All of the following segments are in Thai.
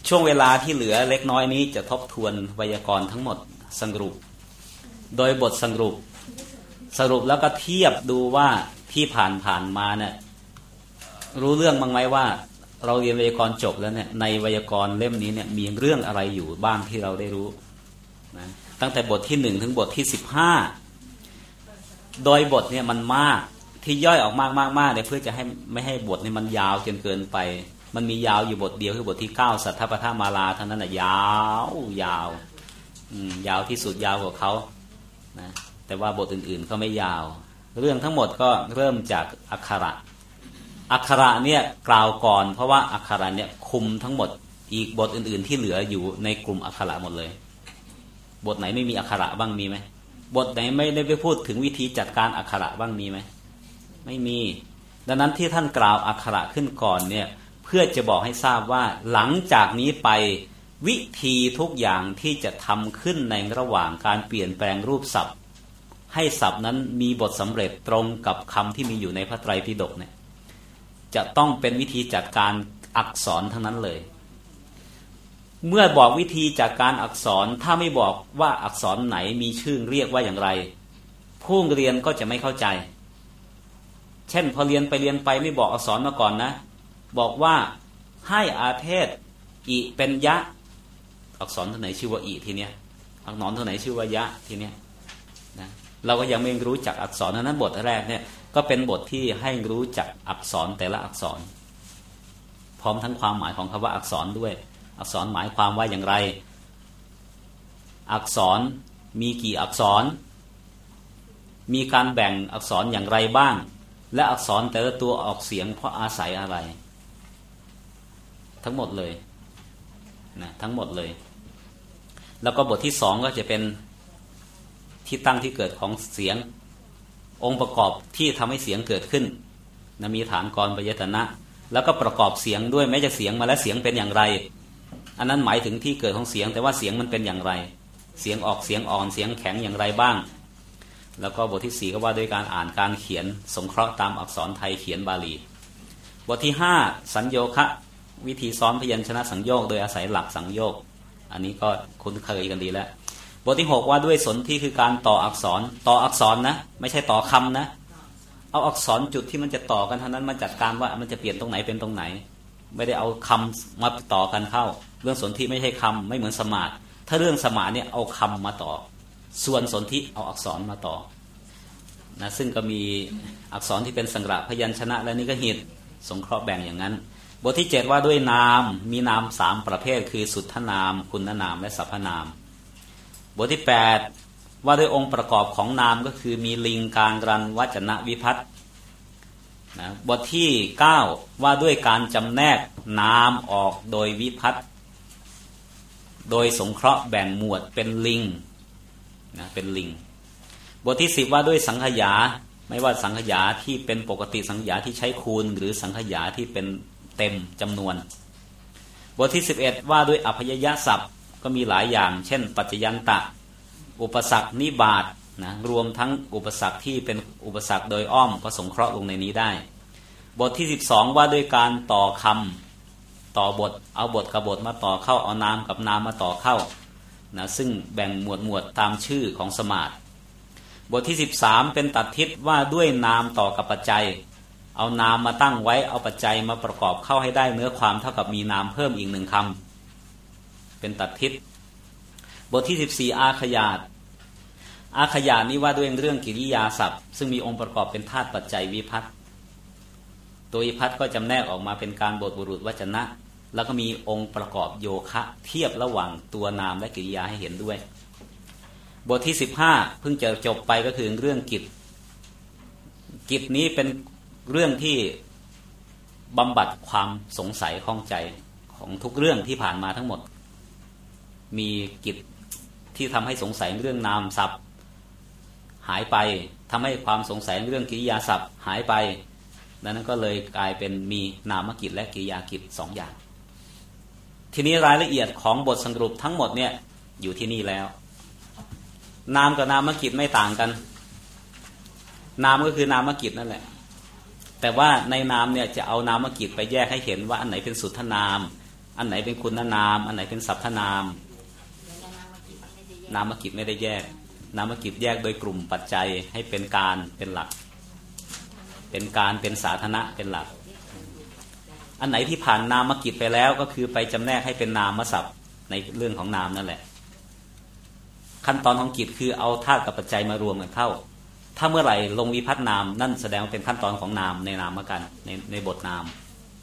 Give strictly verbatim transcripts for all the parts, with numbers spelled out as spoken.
ช่วงเวลาที่เหลือเล็กน้อยนี้จะทบทวนไวยากรณ์ทั้งหมดสรุปโดยบทสรุปสรุปแล้วก็เทียบดูว่าที่ผ่านผ่านมาเนี่ยรู้เรื่องบ้างไหมว่าเราเรียนไวยากรณ์จบแล้วเนี่ยในไวยากรณ์เล่มนี้เนี่ยมีเรื่องอะไรอยู่บ้างที่เราได้รู้นะตั้งแต่บทที่หนึ่งถึงบทที่สิบห้าโดยบทเนี่ยมันมากที่ย่อยออกมากมากมากเนี่ยเพื่อจะให้ไม่ให้บทเนี่ยมันยาวจนเกินไปมันมียาวอยู่บทเดียวคือบทที่เก้าสัทธปทมาลาเท่านั้นน่ะยาวยาวอืมยาวที่สุดยาวกว่าเขานะแต่ว่าบทอื่นๆก็ไม่ยาวเรื่องทั้งหมดก็เริ่มจากอักขระอักขระเนี่ยกล่าวก่อนเพราะว่าอักขระเนี่ยคุมทั้งหมดอีกบทอื่นๆที่เหลืออยู่ในกลุ่มอักขระหมดเลยบทไหนไม่มีอักขระบ้างมีไหมบทไหนไม่ได้ไปพูดถึงวิธีจัดการอักขระบ้างมีไหมไม่มีดังนั้นที่ท่านกล่าวอักขระขึ้นก่อนเนี่ยเพื่อจะบอกให้ทราบว่าหลังจากนี้ไปวิธีทุกอย่างที่จะทำขึ้นในระหว่างการเปลี่ยนแปลงรูปศัพท์ให้ศัพท์นั้นมีบทสำเร็จตรงกับคำที่มีอยู่ในพระไตรปิฎกเนี่ยจะต้องเป็นวิธีจัดการอักษรทั้งนั้นเลยเมื่อบอกวิธีจัดการอักษรถ้าไม่บอกว่าอักษรไหนมีชื่อเรียกว่าอย่างไรผู้เรียนก็จะไม่เข้าใจเช่นพอเรียนไปเรียนไปไม่บอกอักษรมาก่อนนะบอกว่าให้อาเทศอิเป็นยะอักษรตัวไหนชื่อว่าอิทีเนี้ยอักษรตัวไหนชื่อว่ายะทีเนี้ยนะเราก็ยังไม่รู้จักอักษรนั้นบทแรกเนี่ยก็เป็นบทที่ให้รู้จักอักษรแต่ละอักษรพร้อมทั้งความหมายของคำว่าอักษรด้วยอักษรหมายความว่าอย่างไรอักษรมีกี่อักษรมีการแบ่งอักษรอย่างไรบ้างและอักษรแต่ละตัวออกเสียงเพราะอาศัยอะไรทั้งหมดเลยนะทั้งหมดเลยแล้วก็บทที่สองก็จะเป็นที่ตั้งที่เกิดของเสียงองค์ประกอบที่ทำให้เสียงเกิดขึ้นนะมีฐานกรปยตนะแล้วก็ประกอบเสียงด้วยแม้จะเสียงมาแล้วเสียงเป็นอย่างไรอันนั้นหมายถึงที่เกิดของเสียงแต่ว่าเสียงมันเป็นอย่างไรเสียงออกเสียงอ่อนเสียงแข็งอย่างไรบ้างแล้วก็บทที่สี่ก็ว่าด้วยการอ่านการเขียนสงเคราะห์ตามอักษรไทยเขียนบาลีบทที่ห้าสัญโยคะวิธีซ้อนพยัญชนะสังโยกโดยอาศัยหลักสังโยกอันนี้ก็คุ้นเคยกันดีแล้วบทที่หกว่าด้วยสนธิคือการต่ออักษรต่ออักษรนะไม่ใช่ต่อคำนะเอาอักษรจุดที่มันจะต่อกันเท่านั้นมาจัดการว่ามันจะเปลี่ยนตรงไหนเป็นตรงไหนไม่ได้เอาคำมาต่อกันเข้าเรื่องสนธิไม่ใช่คำไม่เหมือนสมาธิถ้าเรื่องสมาธิเนี่ยเอาคำมาต่อส่วนสนธิเอาอักษรมาต่อนะซึ่งก็มีอักษรที่เป็นสังกระพยัญชนะและนี่ก็หิตสงเคราะห์แบ่งอย่างนั้นบทที่เจ็ดว่าด้วยนามมีนามสามประเภทคือสุทธนามคุณนามและสรรพนามบทที่แปดว่าด้วยองค์ประกอบของนามก็คือมีลิงการรันวจนะวิภัตตินะบทที่เก้าว่าด้วยการจำแนกนามออกโดยวิภัตติโดยสงเคราะห์แบ่งหมวดเป็นลิงนะเป็นลิงบทที่สิบว่าด้วยสังขยาไม่ว่าสังขยาที่เป็นปกติสังขยาที่ใช้คูณหรือสังขยาที่เป็นเต็มจำนวนบทที่สิบเอ็ดว่าด้วยอภัยยศัพท์ก็มีหลายอย่างเช่นปัจจยันตะอุปสรรคนิบาตนะรวมทั้งอุปสรรคที่เป็นอุปสรรคโดยอ้อมก็สงเคราะห์ลงในนี้ได้บทที่สิบสองว่าด้วยการต่อคำต่อบทเอาบทกับบทมาต่อเข้าเอานามกับนามมาต่อเข้านะซึ่งแบ่งหมวดหมวดตามชื่อของสมาธิบทที่สิบสามเป็นตัดทิศว่าด้วยนามต่อกับปัจจัยเอานามมาตั้งไว้เอาปัจจัยมาประกอบเข้าให้ได้เนื้อความเท่ากับมีนามเพิ่มอีกหนึ่งคำเป็นตัดทิศบทที่สิบสี่อาขยาตอาขยาตนี้ว่าด้วยเรื่องกิริยาศัพท์ซึ่งมีองค์ประกอบเป็นธาตุปัจจัยวิภัตติตัววิภัตติก็จำแนกออกมาเป็นการบทบุรุษวจนะแล้วก็มีองค์ประกอบโยคะเทียบระหว่างตัวนามและกิริยาให้เห็นด้วยบทที่สิบห้าเพิ่งจะจบไปก็คือเรื่องกิจกิจนี้เป็นเรื่องที่บำบัดความสงสัยข้องใจของทุกเรื่องที่ผ่านมาทั้งหมดมีกิจที่ทำให้สงสัยเรื่องนามศัพท์หายไปทำให้ความสงสัยเรื่องกิริยาศัพท์หายไปดังนั้นก็เลยกลายเป็นมีนามกิจและกิริยากิจสองอย่างทีนี้รายละเอียดของบทสรุปทั้งหมดเนี่ยอยู่ที่นี่แล้วนามกับนามกิจไม่ต่างกันนามก็คือนามกิจนั่นแหละแต่ว่าในนามเนี่ยจะเอานามกิจไปแยกให้เห็นว่าอันไหนเป็นสุทธนามอันไหนเป็นคุณนามอันไหนเป็นสรรพนามนามกิจไม่ได้แยกนามกิจแยกโดยกลุ่มปัจจัยให้เป็นการเป็นหลักเป็นการเป็นสาธารณะเป็นหลักอันไหนที่ผ่านนามกิจไปแล้วก็คือไปจำแนกให้เป็นนามศัพท์ในเรื่องของนามนั่นแหละขั้นตอนของกิจคือเอาธาตุกับปัจจัยมารวมกันเข้าถ้าเมื่อไหร่ลงวิภัตนามนั่นแสดงว่าเป็นขั้นตอนของนามในนามกันในในบทนาม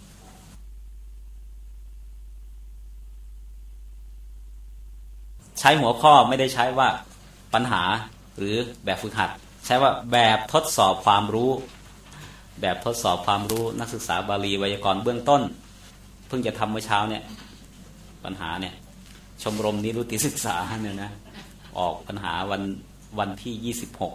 ใช้หัวข้อไม่ได้ใช้ว่าปัญหาหรือแบบฝึกหัดใช้ว่าแบบทดสอบความรู้แบบทดสอบความรู้นักศึกษาบาลีไวยากรณ์เบื้องต้นเพิ่งจะทำเมื่อเช้าเนี่ยปัญหาเนี่ยชมรมนิรุตติศึกษาเนี่ยนะออกปัญหาวันวันที่ยี่สิบหก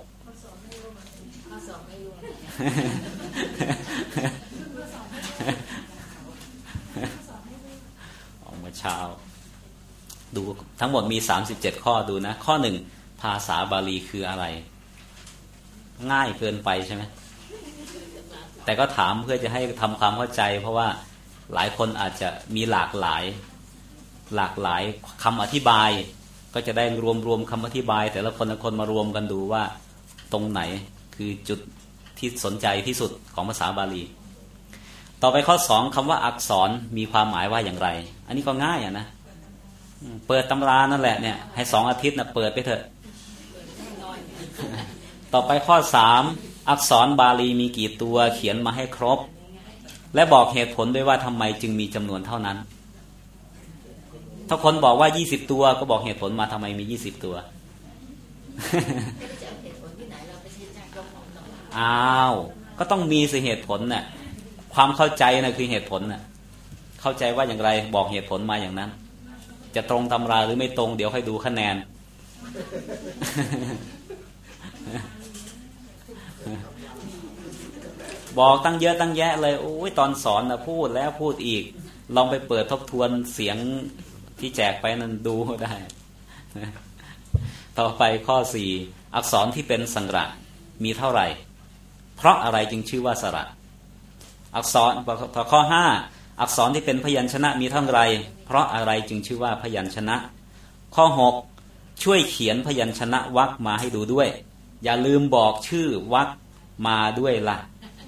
ออกมาเช้าดูทั้งหมดมีสามสิบเจ็ดข้อดูนะข้อหนึ่งภาษาบาลีคืออะไรง่ายเกินไปใช่ไหมแต่ก็ถามเพื่อจะให้ทำความเข้าใจเพราะว่าหลายคนอาจจะมีหลากหลายหลากหลายคำอธิบายก็จะได้รวมรวมคำอธิบายแต่ละคนละคนมารวมกันดูว่าตรงไหนคือจุดที่สนใจที่สุดของภาษาบาลีต่อไปข้อสองคำว่าอักษรมีความหมายว่าอย่างไรอันนี้ก็ง่ายอ่ะนะเปิดตำรานั่นแหละเนี่ยให้สองอาทิตย์นะเปิดไปเถอะต่อไปข้อสามอักษรบาลีมีกี่ตัวเขียนมาให้ครบและบอกเหตุผลด้วยว่าทำไมจึงมีจำนวนเท่านั้นถ้าคนบอกว่ายี่สิบตัวก็บอกเหตุผลมาทำไมมียี่สิบตัวอ้าวก็ต้องมีสิเหตุผลน่ะความเข้าใจน่ะคือเหตุผลน่ะเข้าใจว่าอย่างไรบอกเหตุผลมาอย่างนั้นจะตรงตำราหรือไม่ตรงเดี๋ยวให้ดูคะแนนบอกตั้งเยอะตั้งแยะเลยโอ้ยตอนสอนนะพูดแล้วพูดอีกลองไปเปิดทบทวนเสียงที่แจกไปนั้นดูได้ต่อไปข้อสี่อักษรที่เป็นสังระมีเท่าไหร่เพราะอะไรจึงชื่อว่าสระอักษรต่อข้อห้าอักษรที่เป็นพยัญชนะมีเท่าไหร่เพราะอะไรจึงชื่อว่าพยัญชนะข้อหกช่วยเขียนพยัญชนะวรรคมาให้ดูด้วยอย่าลืมบอกชื่อวรรคมาด้วยล่ะ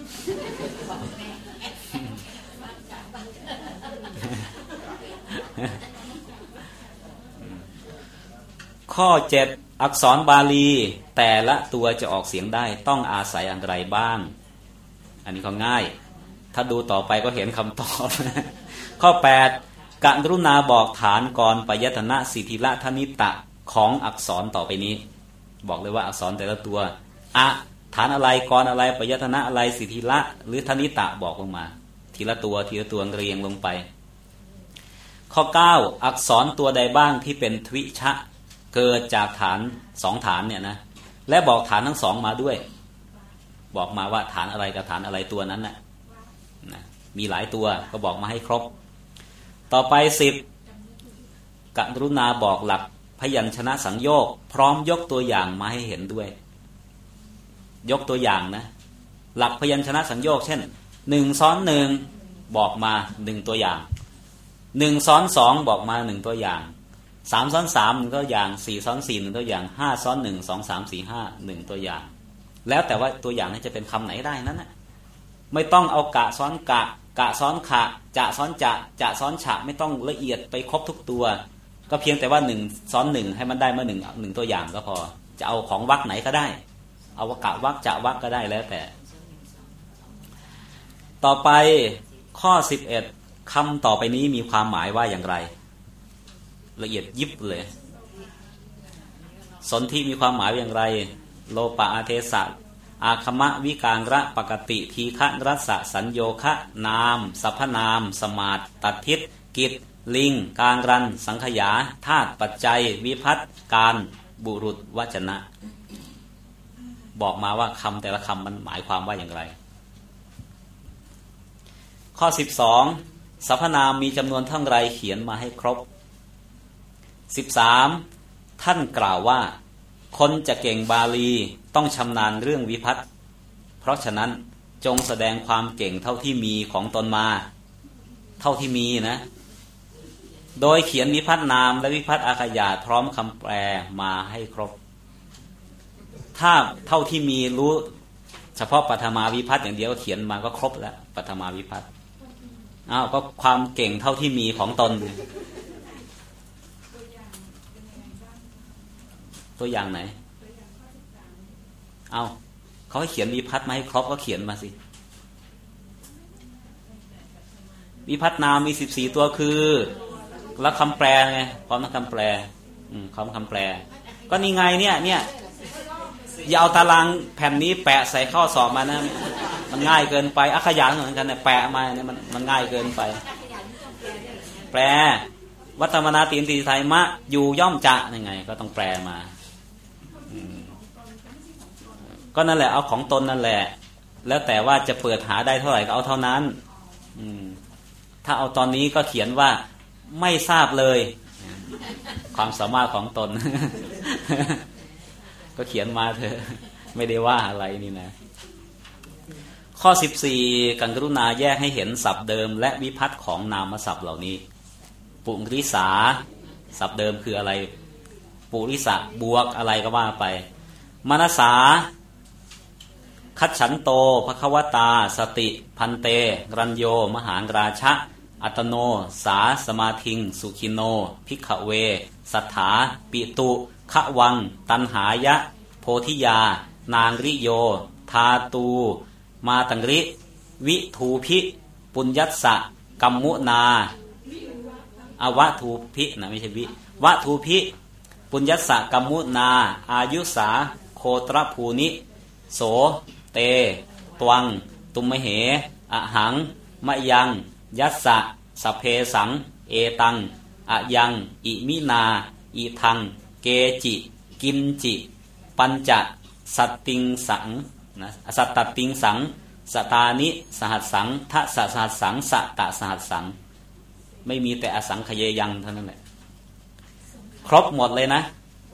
ข้อเจ็ดอักษรบาลีแต่ละตัวจะออกเสียงได้ต้องอาศัยอะไรบ้างอันนี้ก็ง่ายถ้าดูต่อไปก็เห็นคำตอบข้อแปดกรุณาบอกฐานกรปยตนะสิทธิละธนิตะของอักษรต่อไปนี้บอกเลยว่าอักษรแต่ละตัวอะฐานอะไรกรอะไรปยตนะอะไรสิทธิละหรือธนิตะบอกลงมาทีละตัวทีละตัวเรียงลงไปข้อเก้าอักษรตัวใดบ้างที่เป็นทวิชะเกิดจากฐานสองฐานเนี่ยนะและบอกฐานทั้งสองมาด้วยบอกมาว่าฐานอะไรกับฐานอะไรตัวนั้นนะนะมีหลายตัวก็บอกมาให้ครบต่อไปสิบกรุณาบอกหลักพยัญชนะสังโยคพร้อมยกตัวอย่างมาให้เห็นด้วยยกตัวอย่างนะหลักพยัญชนะสังโยคเช่นหนึ่งซ้อนหนึ่งบอกมาหนึ่งตัวอย่างหนึ่งซ้อนสองบอกมาหนึ่งตัวอย่างสามซ้อนสามหนึ่งตัวอย่างสี่ซ้อนสี่หนึ่งตัวอย่างห้าซ้อนหนึ่งสองสามสี่ห้าหนึ่งตัวอย่างแล้วแต่ว่าตัวอย่างนี้จะเป็นคำไหนได้นั้นนะไม่ต้องเอากะซ้อนกะกะซ้อนขะจะซ้อนจะจะซ้อนฉะไม่ต้องละเอียดไปครบทุกตัวก็เพียงแต่ว่าหนึ่งซ้อนหนึ่งให้มันได้มาหนึ่งหนึ่งตัวอย่างก็พอจะเอาของวรรคไหนก็ได้เอากะวรรคจะวรรคก็ได้แล้วแต่ต่อไปข้อสิบเอ็ดคำต่อไปนี้มีความหมายว่าอย่างไรละเอียดยิบเลยสนธิมีความหมายอย่างไรโลปะอาเทสะอาคมะวิการะปกติทีฆะรัสสะสัญโยคะนามสัพพนามสมาตตัดทิศกิจลิงการรันสังขยาธาตุปัจจัยวิภัตการบุรุษวจนะบอกมาว่าคำแต่ละคำมันหมายความว่าอย่างไรข้อสิบสองสรรพนามมีจำนวนเท่าไรเขียนมาให้ครบสิบสามท่านกล่าวว่าคนจะเก่งบาลีต้องชำนาญเรื่องวิภัตเพราะฉะนั้นจงแสดงความเก่งเท่าที่มีของตนมาเท่าที่มีนะโดยเขียนวิภัตนามและวิภัตอาขยาพร้อมคำแปลมาให้ครบถ้าเท่าที่มีรู้เฉพาะปฐมาวิภัตอย่างเดียวเขียนมาก็ครบแล้วปฐมาวิภัตอ้าวก็ความเก่งเท่าที่มีของตนตัวอย่างไหนเอาเขาให้เขียนวิภัตมาให้ครบก็เขียนมาสิวิภัตนามมีสิบสี่ตัวคือแล้วคำแปลไงพร้อมทั้งคำแปลอืมพร้อมคำแปลก็นี่ไงเนี่ยเนี่ยอย่าเอาตารางแผ่นนี้แปะใส่ข้อสอบมานะมันง่ายเกินไปอักขยานเหมือนกันเนี่ยแปะมาเนี่ยมันมันง่ายเกินไปแปลวัตมนาตีนตีไทยมะอยู่ย่อมจะยังไงก็ต้องแปลมาก็นั่นแหละเอาของตนนั่นแหละแล้วแต่ว่าจะเปิดหาได้เท่าไหร่ก็เอาเท่านั้นถ้าเอาตอนนี้ก็เขียนว่าไม่ทราบเลยความสามารถของตน ก็เขียนมาเถอะไม่ได้ว่าอะไรนี่นะข้อสิบสี่กังกรุณาแยกให้เห็นศัพท์เดิมและวิภัตของนามศัพท์เหล่านี้ปุริสาศัพท์เดิมคืออะไรปุริสะบวกอะไรก็ว่าไปมนสาคัจฉันโตภควตาสติพันเตรัญโยมหานราชะอัตโนสาสมาทิงสุขิโนภิกขเวสัทธาปิตุขวังตันหายะโพธิยานางริโยทาตูมาตังริวิทูพิปุญญัสสะกัมมุนาอวะทูพินะไม่ใช่วิวะทูพิปุญญัสสะกัมมุนาอายุสาโคตรภูนิโสเตตวังตุมเหอะหังมะยังยัสสะสเพสังเอตังอะยังอิมินาอิทังเกจิกินจิปัญจสัตติงสังนะสัตตติงสังสตานิสหัสสังทะสสหัสสังสตะสหัสสังไม่มีแต่อสังขเยยังเท่านั้นแหละครบหมดเลยนะ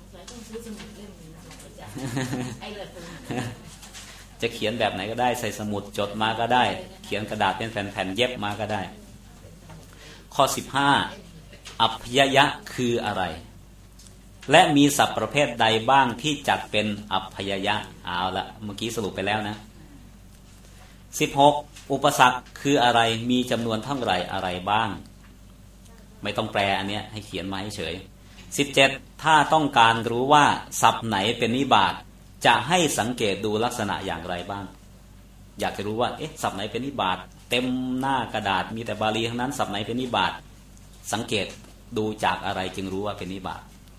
จะเขียนแบบไหนก็ได้ใส่สมุดจดมาก็ได้เขียนกระดาษเป็นแผ่นๆเย็บมาก็ได้ข้อสิบห้าอัพยยะคืออะไรและมีศัพท์ประเภทใดบ้างที่จัดเป็นอัพยยะเอาละเมื่อกี้สรุปไปแล้วนะสิบหกอุปสรรคคืออะไรมีจำนวนเท่าไหร่อะไรบ้างไม่ต้องแปลอันเนี้ยให้เขียนมาให้เฉยสิบเจ็ดถ้าต้องการรู้ว่าศัพท์ไหนเป็นนิบาตจะให้สังเกตดูลักษณะอย่างไรบ้างอยากจะรู้ว่าเอ๊ะศัพท์ไหนเป็นนิบาตเต็มหน้ากระดาษมีแต่บาลีทั้งนั้นศัพท์ไหนเป็นนิบาตสังเกตดูจากอะไรจึงรู้ว่าเป็นนิบาต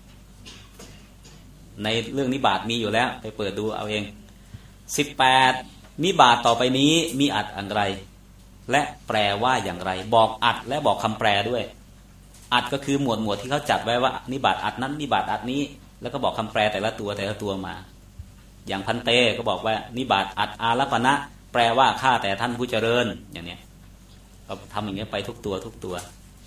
ในเรื่องนิบาตมีอยู่แล้วไปเปิดดูเอาเองสิบแปดนิบาตต่อไปนี้มีอัดอะไรและแปลว่าอย่างไรบอกอัดและบอกคำแปลด้วยอัดก็คือหมวดหมวดที่เขาจัดไว้ว่านิบาตอัดนั้นนิบาตอัดนี้แล้วก็บอกคำแปลแต่ละตัวแต่ละตัวมาอย่างพันเตก็บอกว่านิบาตอัดอารัปณะแปลว่าข้าแต่ท่านผู้เจริญอย่างนี้ก็ทำอย่างนี้ไปทุกตัวทุกตัว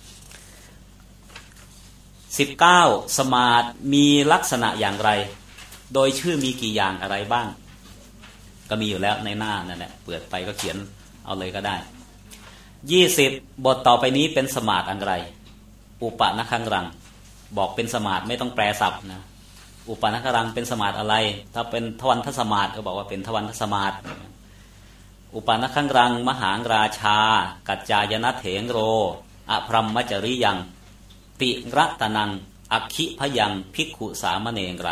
สิบเก้าสมาร์ทมีลักษณะอย่างไรโดยชื่อมีกี่อย่างอะไรบ้างก็มีอยู่แล้วในหน้านั่นแหละเปิดไปก็เขียนเอาเลยก็ได้ยี่สิบบทต่อไปนี้เป็นสมาร์ทอะไรอุปนัคคังรังบอกเป็นสมาร์ทไม่ต้องแปลศัพท์นะอุปนัคคังรังเป็นสมาร์ทอะไรถ้าเป็นทวันทสมาร์ทก็บอกว่าเป็นทวันทสมาร์ทอุปนัคคังรังมหางราชากัจจายนะเถงโรอพรหมจริยังติรัตนังอัคคิพยังภิกขุสามเณรา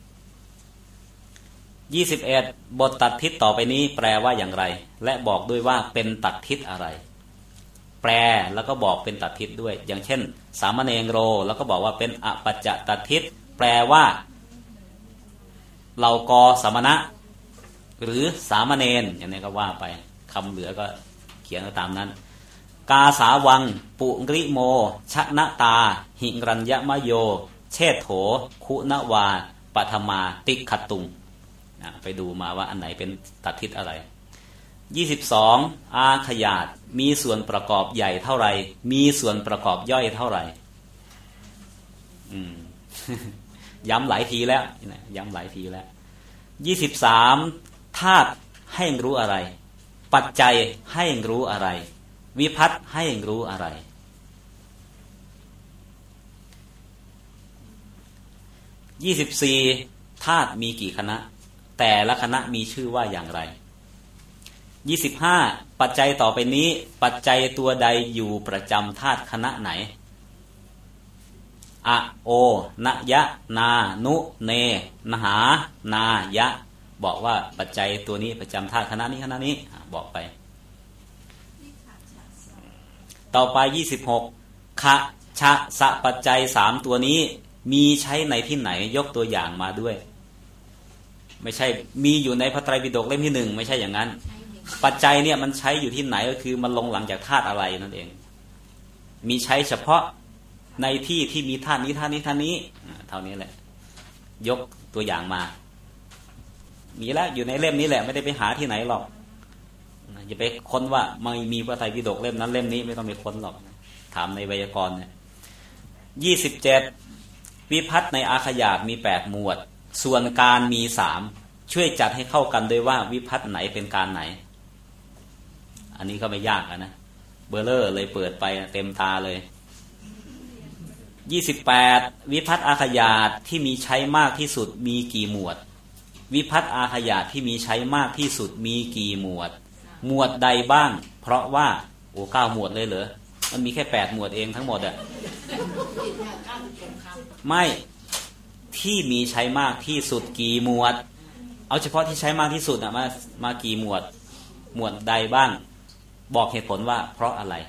ยี่สิบเอ็ดบทตัดทิศต่อไปนี้แปลว่าอย่างไรและบอกด้วยว่าเป็นตัดทิศอะไรแปลแล้วก็บอกเป็นตัดทิศด้วยอย่างเช่นสามเณรโรแล้วก็บอกว่าเป็นอปัจจตัดทิศแปลว่าเหล่ากอสมณะหรือสามเณรอย่างนี้ก็ว่าไปคำเหลือก็เขียนตามนั้นกาสาวังปุริโมชนะตาหิรัญญมโยเชษโถคุณวาปัทมาติขตุงไปดูมาว่าอันไหนเป็นตัดทิศอะไรยี่สิบสองอาขยาตมีส่วนประกอบใหญ่เท่าไหร่มีส่วนประกอบย่อยเท่าไหร่อืม ย้ำหลายทีแล้วย้ำหลายทีแล้วยี่สิบสามธาตุให้รู้อะไรปัจจัยให้รู้อะไรวิภัตให้รู้อะไรยี่สิบสี่ธาตุมีกี่คณะแต่ละคณะมีชื่อว่าอย่างไรยี่สิบห้าปัจจัยต่อไปนี้ปัจจัยตัวใดอยู่ประจำธาตุคณะไหนอะโอนยะนานุเนนหานายะบอกว่าปัจจัยตัวนี้ประจำธาตุคณะนี้คณะนี้บอกไปต่อไปยี่สิบหกคะชะสะปัจจัยสามตัวนี้มีใช้ในที่ไหนยกตัวอย่างมาด้วยไม่ใช่มีอยู่ในพระไตรปิฎกเล่มที่หนึ่งไม่ใช่อย่างนั้นปัจจัยเนี่ยมันใช้อยู่ที่ไหนก็คือมันลงหลังจากธาตุอะไรนั่นเองมีใช้เฉพาะในที่ที่มีธาตุนี้ธาตุนี้ธาตุนี้เท่านี้แหละยกตัวอย่างมามีแล้วอยู่ในเล่มนี้แหละไม่ได้ไปหาที่ไหนหรอกอย่าไปค้นว่าไม่มีพระไตรปิฎกเล่มนั้นเล่มนี้ไม่ต้องไปค้นหรอกถามในไวยากรณ์เนี่ยยี่สิบเจ็ดวิภัตในอาขยาตมีแปดหมวดส่วนการมีสามช่วยจัดให้เข้ากันด้วยว่าวิภัตไหนเป็นการไหนอันนี้ก็ไม่ยากนะเบอร์เลอร์เลยเปิดไปเต็มตาเลยยี่สิบแปดวิภัตอาขยาตที่มีใช้มากที่สุดมีกี่หมวดวิภัตอาขยาตที่มีใช้มากที่สุดมีกี่หมวดหมวดใดบ้างเพราะว่าโอ้เก้าหมวดเลยเหรอมันมีแค่แปดหมวดเองทั้งหมดอะไม่ที่มีใช้มากที่สุดกี่หมวดเอาเฉพาะที่ใช้มากที่สุดอะมามากี่หมวดหมวดใดบ้างบอกเหตุผลว่าเพราะอะไร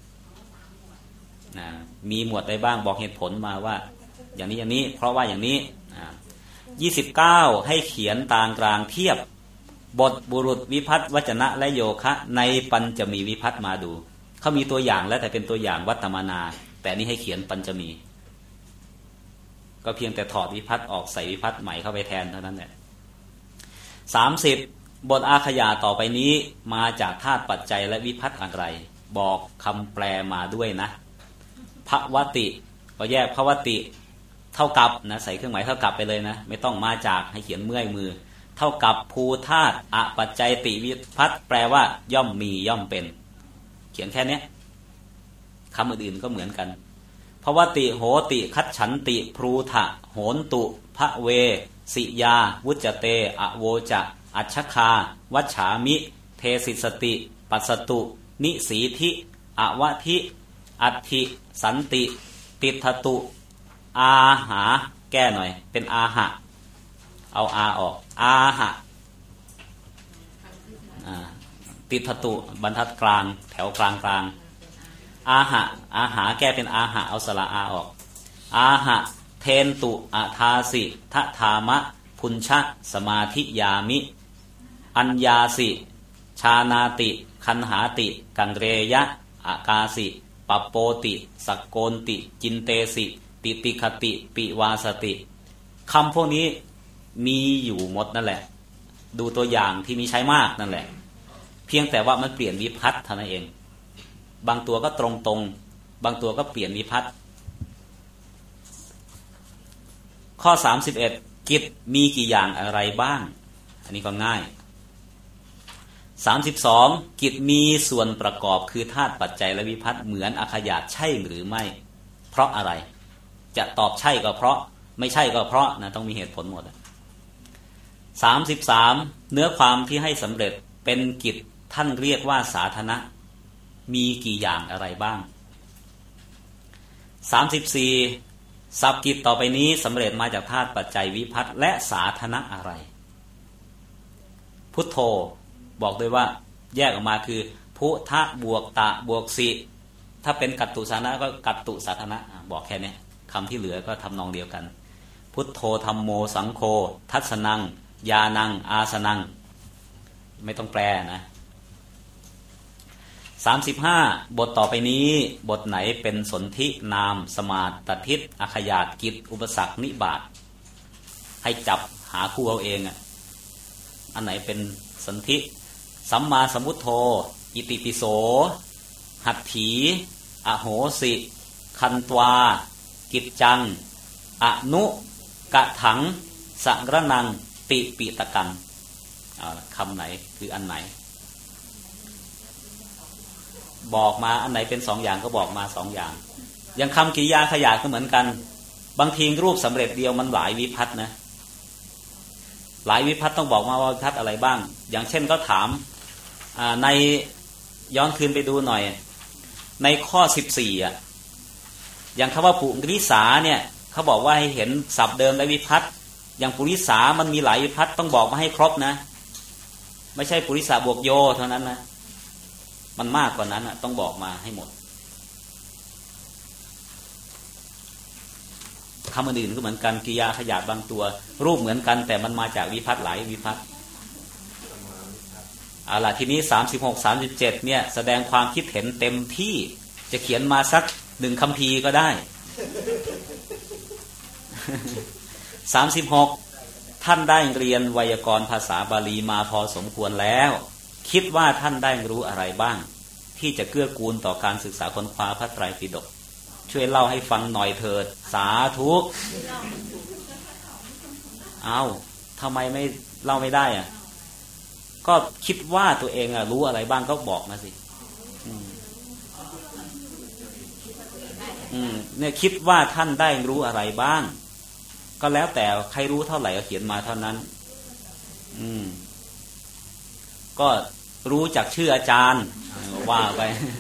นะมีหมวดใดบ้างบอกเหตุผลมาว่าอย่างนี้อย่างนี้เพราะว่าอย่างนี้ยี่สิบเก้าให้เขียนตางกลางเทียบบทบุรุษวิภัตวจนะและโยคะในปัญจมีวิภัตมาดูเขามีตัวอย่างแล้วแต่เป็นตัวอย่างวัตตมานาแต่นี่ให้เขียนปัญจมีก็เพียงแต่ถอดวิภัตออกใส่วิภัตใหม่เข้าไปแทนเท่านั้นแหละสามสิบบทอาขยาต่อไปนี้มาจากธาตุปัจจัยและวิภัตอะไรบอกคำแปลมาด้วยนะภวติก็แยกภวติเท่ากับนะใส่เครื่องหมายเท่ากับไปเลยนะไม่ต้องมาจากให้เขียนเมื่อยมือเท่ากับภูธาตุอปัจจัยติวิภัตแปลว่าย่อมมีย่อมเป็นเขียนแค่นี้คำอื่นๆก็เหมือนกันภวติโหติคัจฉันติพรูทะโหนตุภเวสิยาวุจเตอโวจะอัชคาวัชฉามิเทสิสติปัสสตุนิสีธิอวทิอัตถิสันติติทตุอาหาแก้หน่อยเป็นอาหะเอาอาออกอาหะติทตุบรรทัดกลางแถวกลางกลางอาหะอาหาแก้เป็นอาหะเอาสระอาออกอาหะเทนตุอาทาสิทะธามะพุญชะสมาธิยามิอัญญาสิชานาติคันหาติกังเรยะอากาสิปปโปติสักโกนติจินเตสิติติคติปิวาสติคำพวกนี้มีอยู่หมดนั่นแหละดูตัวอย่างที่มีใช้มากนั่นแหละเพียงแต่ว่ามันเปลี่ยนวิภัตเท่านั้นเองบางตัวก็ตรงตรงบางตัวก็เปลี่ยนวิภัตข้อสามสิบเอ็ดกิจมีกี่อย่างอะไรบ้างอันนี้ก็ง่ายสามสิบสองกิจมีส่วนประกอบคือธาตุปัจจัยและวิภัตเหมือนอาขยาตใช่หรือไม่เพราะอะไรจะตอบใช่ก็เพราะไม่ใช่ก็เพราะนะต้องมีเหตุผลหมดสามสิบสามเนื้อความที่ให้สำเร็จเป็นกิจท่านเรียกว่าสาธนะมีกี่อย่างอะไรบ้างสามสิบสี่สับกิจต่อไปนี้สำเร็จมาจากธาตุปัจจัยวิภัตและสาธนะอะไรพุทโธบอกด้วยว่าแยกออกมาคือพุทะบวกตะบวกสิถ้าเป็นกัตตุสาธนะก็กัตตุสาธนะบอกแค่นี้คำที่เหลือก็ทำนองเดียวกันพุทโธธัมโมสังโฆทัสนังญาณังอาสนังไม่ต้องแปลนะสามสิบห้าบทต่อไปนี้บทไหนเป็นสนธินามสมาตทิฏอาขยาตกิจอุปสรรคนิบาตให้จับหาคู่เอาเองอ่ะอันไหนเป็นสนธิสัมมาสัมพุทโธอิติปิโสหัตถีอโหสิคันตวากิจจังอนุกะถังสังระนังติปิตกังคำไหนคืออันไหนบอกมาอันไหนเป็นสองอย่างก็บอกมาสองอย่างอย่างคำกิริยาขยาดก็เหมือนกันบางทีรูปสำเร็จเดียวมันหลายวิภัตนะหลายวิภัตต้องบอกมาว่าวิภัตอะไรบ้างอย่างเช่นก็ถามในย้อนคืนไปดูหน่อยในข้อสิบสี่อ่ะอย่างคำว่าปุริสาเนี่ยเขาบอกว่าให้เห็นศัพท์เดิมและวิภัตอย่างปุริสามันมีหลายวิภัตต้องบอกมาให้ครบนะไม่ใช่ปุริสาบวกโยเท่านั้นนะมันมากกว่านั้นอ่ะต้องบอกมาให้หมดคำอื่นก็เหมือนกันกิริยาขยาดบางตัวรูปเหมือนกันแต่มันมาจากวิภัตหลายวิภัตเอาล่ะทีนี้สามสิบหก สามสิบเจ็ดเนี่ยแสดงความคิดเห็นเต็มที่จะเขียนมาสักหนึ่งคัมภีร์ก็ได้สามสิบหกท่านได้เรียนไวยากรณ์ภาษาบาลีมาพอสมควรแล้วคิดว่าท่านได้รู้อะไรบ้างที่จะเกื้อกูลต่อการศึกษาค้นคว้าพระไตรปิฎกช่วยเล่าให้ฟังหน่อยเถิดสาธุเอาทำไมไม่เล่าไม่ได้อ่ะก็คิดว่าตัวเองอ่ะรู้อะไรบ้างก็บอกมาสิอืมอืมเนี่ยคิดว่าท่านได้รู้อะไรบ้างก็แล้วแต่ใครรู้เท่าไหร่ก็เขียนมาเท่านั้นอืมก็รู้จากชื่ออาจารย์ว่าไป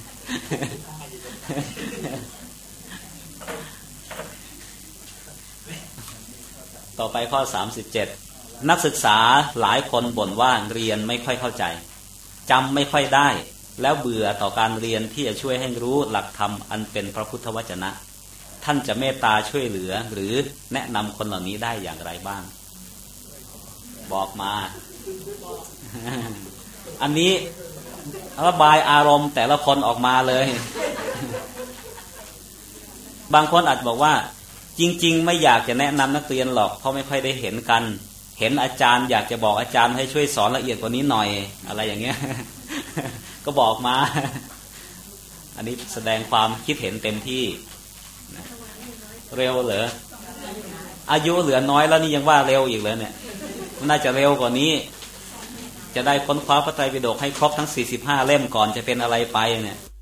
ต่อไปข้อสามสิบเจ็ดนักศึกษาหลายคนบ่นว่าเรียนไม่ค่อยเข้าใจจำไม่ค่อยได้แล้วเบื่อต่อการเรียนที่จะช่วยให้รู้หลักธรรมอันเป็นพระพุทธวจนะท่านจะเมตตาช่วยเหลือหรือแนะนำคนเหล่านี้ได้อย่างไรบ้างบอกมา อันนี้ระบายอารมณ์แต่ละคนออกมาเลย บางคนอาจบอกว่าจริงๆไม่อยากจะแนะนำนักเรียนหรอกเพราะไม่ค่อยได้เห็นกันเห็นอาจารย์อยากจะบอกอาจารย์ให้ช่วยสอนละเอียดกว่านี้หน่อยอะไรอย่างเงี้ย ก็บอกมา อันนี้แสดงความคิดเห็นเต็มที่เร็วเหรออายุเหลือน้อยแล้วนี่ยังว่าเร็วอีกเลยเนี่ยมันน่าจะเร็วกว่านี้จะได้ค้นคว้าพระไตรปิฎกให้ครบทั้งสี่สิบห้าเล่มก่อนจะเป็นอะไรไปเนี่ย